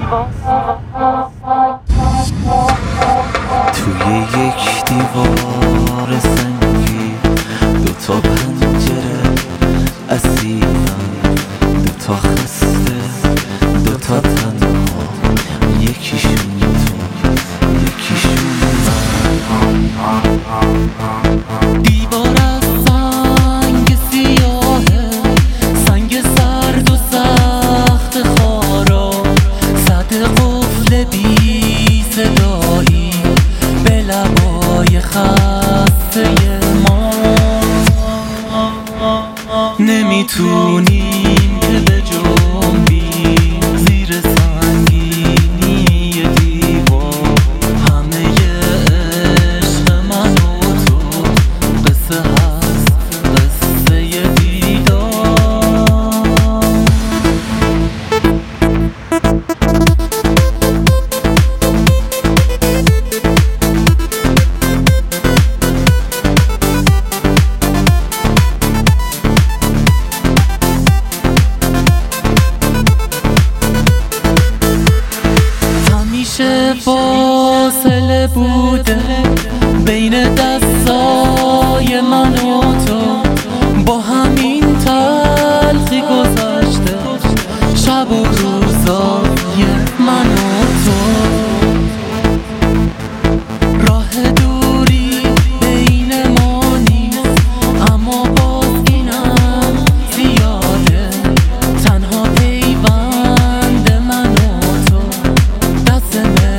توی یک دیوار سنگی دوتا پنجره اسیرم، دوتا خسته دوتا تنها، یکیشون تو یکیشون من. دیوار از سنگ سیاهه، سنگ سرد و سخت خارا، زده قفل بی صدایی به لبای خسته ما. نمیتونیم که بجنبیم زیر سنگینی دیوار، همه عشق من و تو قصه هست، قصه دیدار. فاصله بوده بین دستای من و تو، با همین تلخی گذشته شب و روزای من و تو. راه دوری بین ما نیست، اما باز اینم زیاده، تنها پیوند من و تو دست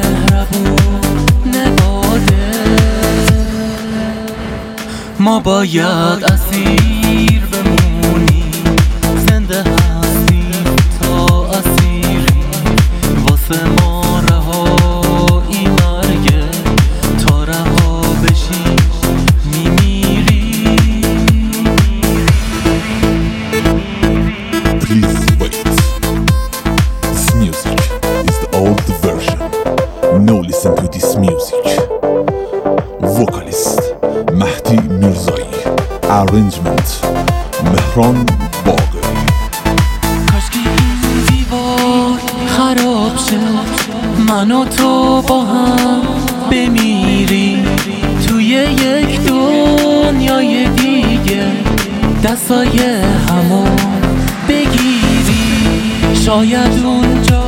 ما باید اسیر بمونیم، زنده هستیم تا اسیریم، واسه ما رهایی مرگه، تا رها بشیم میمیریم. Please wait. This music is the old version. No listen to this music. Vocalist مهدی میرزایی. Arrangement مهران باقری. کاشکی این دیوار خراب شد، من و تو با هم بمیریم توی یک دنیای دیگه، دستای همو بگیری. شاید اونجا